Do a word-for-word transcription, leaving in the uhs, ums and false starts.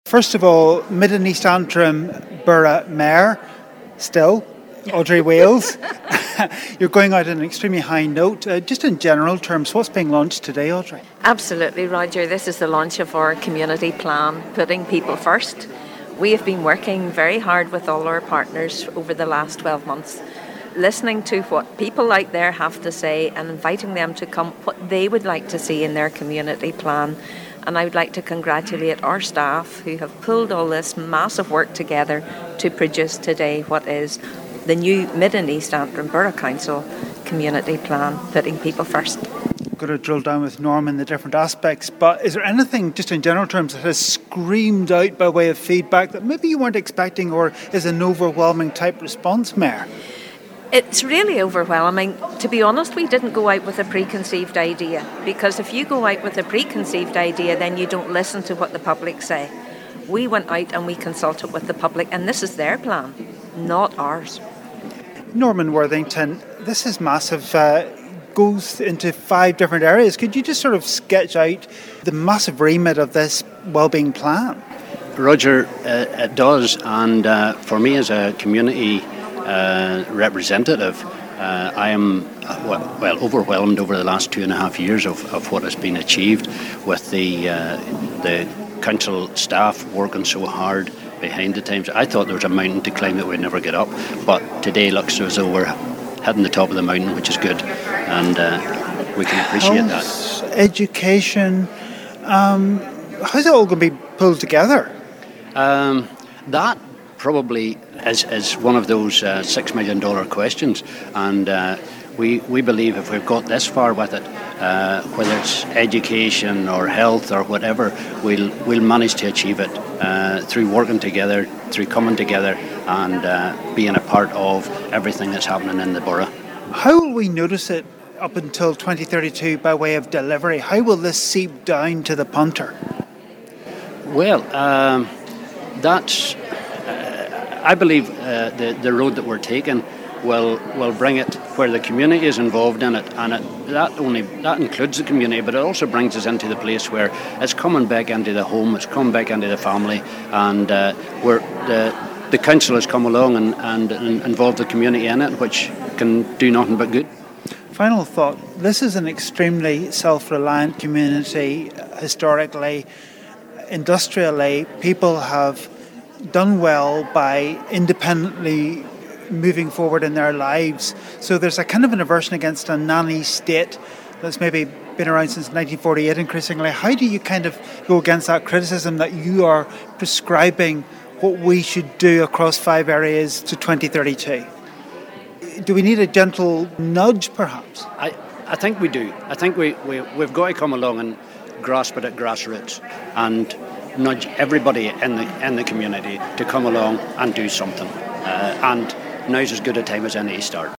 First of all, Mid and East Antrim Borough Mayor, still, Audrey Wales. You're going out on an extremely high note. Uh, just in general terms, what's being launched today, Audrey? Absolutely, Roger. This is the launch of our community plan, Putting People First. We have been working very hard with all our partners over the last twelve months, listening to what people like there have to say and inviting them to come what they would like to see in their community plan. And I would like to congratulate our staff who have pulled all this massive work together to produce today what is the new Mid and East Antrim Borough Council community plan, Putting People First. I'm going to drill down with Norman the different aspects, but is there anything just in general terms that has screamed out by way of feedback that maybe you weren't expecting or is an overwhelming type response, Mayor? It's really overwhelming. To be honest, we didn't go out with a preconceived idea, because if you go out with a preconceived idea, then you don't listen to what the public say. We went out and we consulted with the public, and this is their plan, not ours. Norman Worthington, this is massive, uh, goes into five different areas. Could you just sort of sketch out the massive remit of this wellbeing plan? Roger, uh, it does, and uh, for me as a community Uh, representative, uh, I am uh, well overwhelmed over the last two and a half years of, of what has been achieved with the uh, the council staff working so hard behind the times. I thought there was a mountain to climb that we'd never get up, but today looks as though we're hitting the top of the mountain, which is good, and uh, we can appreciate Health, that. Education, um, how's it all going to be pulled together? Um, that probably is, is one of those uh, six million dollar questions, and uh, we we believe if we've got this far with it, uh, whether it's education or health or whatever, we'll we'll manage to achieve it uh, through working together, through coming together, and uh, being a part of everything that's happening in the borough. How will we notice it up until twenty thirty-two by way of delivery? How will this seep down to the punter? Well, um, that's. I believe uh, the the road that we're taking will will bring it where the community is involved in it, and it, that only that includes the community, but it also brings us into the place where it's coming back into the home, it's coming back into the family, and uh, where the the council has come along and, and, and involved the community in it, which can do nothing but good. Final thought: this is an extremely self-reliant community. Historically, industrially, people have done well by independently moving forward in their lives. So there's a kind of an aversion against a nanny state that's maybe been around since nineteen forty-eight increasingly. How do you kind of go against that criticism that you are prescribing what we should do across five areas to twenty thirty-two? Do we need a gentle nudge, perhaps? I, I think we do. I think we, we, we've got to come along and grasp it at grassroots and nudge everybody in the in the community to come along and do something. Uh, and now's as good a time as any to start.